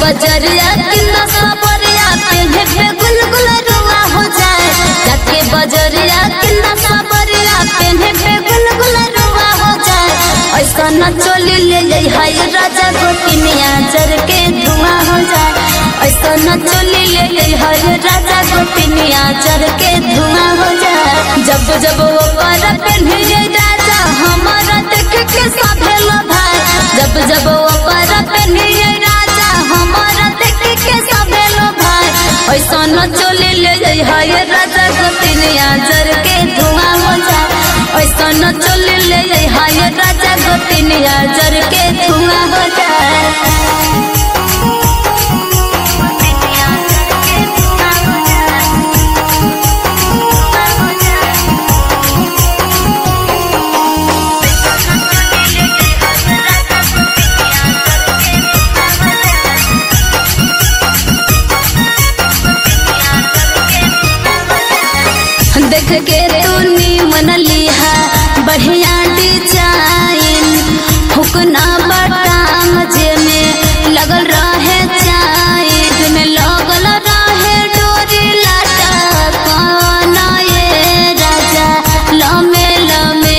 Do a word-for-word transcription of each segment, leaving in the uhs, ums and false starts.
बजरिया किन्ना सबरिया पेन्हे पे गुलगुल रुआ हो जाए। जाके बजरिया किन्ना सबरिया पेन्हे पे गुलगुल रुआ हो जाए। ऐसा न चोली ले जाई हाय राजा गोतिनिया जर के धुआं हो जाए। ऐसा न चोली ले जाई हाय राजा गोतिनिया जर के धुआं हो जाए। जब जब वो कर पेन्हे राजा हमारा देख के सभे लोभाए। जब जब वो कर पेन्हे राजा हमारा देख के सभे लोभाए। ऐसा न चोली ले जाई हाय राजा गोतिनिया जर के धुआं हो जाए। ऐसा न चोली ले जाई हाय राजा गोतिनिया जर के धुआं हो जाए। देख के तूनी मन लिहा बढ़िया डिजाइन। फुकना बटाम जे में लगल रहे चाइन में लगल रहे डोरी लाटा काना ये राजा लमे लमे।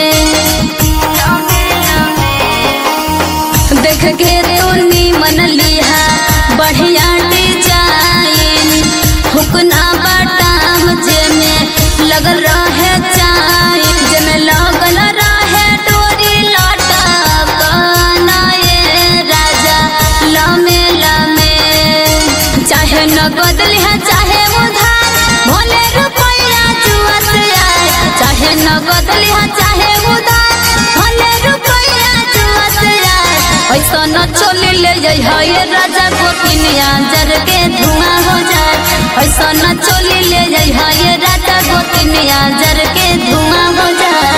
देख के तूनी मन लिहा बढ़िया डिजाइन। फुकना बटाम जे में लगल रहे चाइन जमे लगल रहे डोरी लाटा काना ये राजा लमे लमे। चाहे नगद लिहा चाहे उधार भोले रुपया जुआ से आए। चाहे नगद लिहा चाहे उधार भोले रुपया जुआ से आए। ऐसा न चोली ले जाई हाय राजा गोतिनिया जर के धुआं हो जाए। ऐसा न चोली ले जाई हाय राजा गोतिनिया जर के धुआं हो जाए।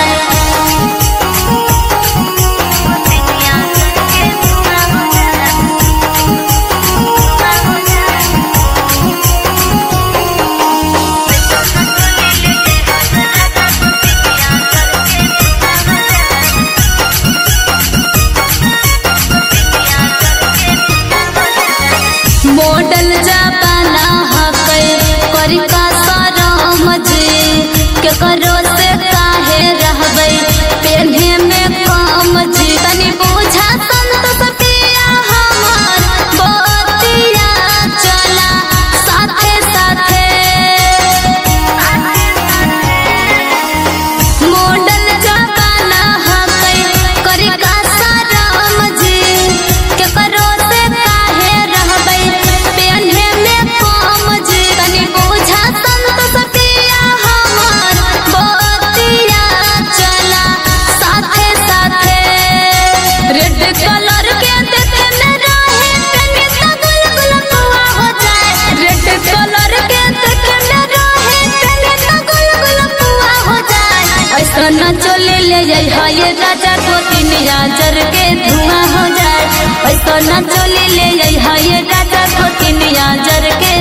मॉडल जमाना हकै करी का शरम जी। केकरो से काहे रहबै पेन्हे में कम जी। तनी बुझा संतोष पिया हमर बतिया चला साथे साथे। मॉडल जमाना हकै करी का शरम जी। केकरो से काहे रहबै पेन्हे में कम जी। तनी बुझा संतोष पिया हमर बतिया चला साथे साथे। रेड कलर के देखे में रहे पेन्हे तो गुलगुल रुआ हो जाए। रेड कलर के देखे में रहे पेन्हे तो गुलगुल रुआ हो जाए। ऐसा न चोली ले जाई हाय राजा गोतिनिया जर के धुआं हो जाए। ऐसा न चोली ले जाई हाय राजा गोतिनिया जर के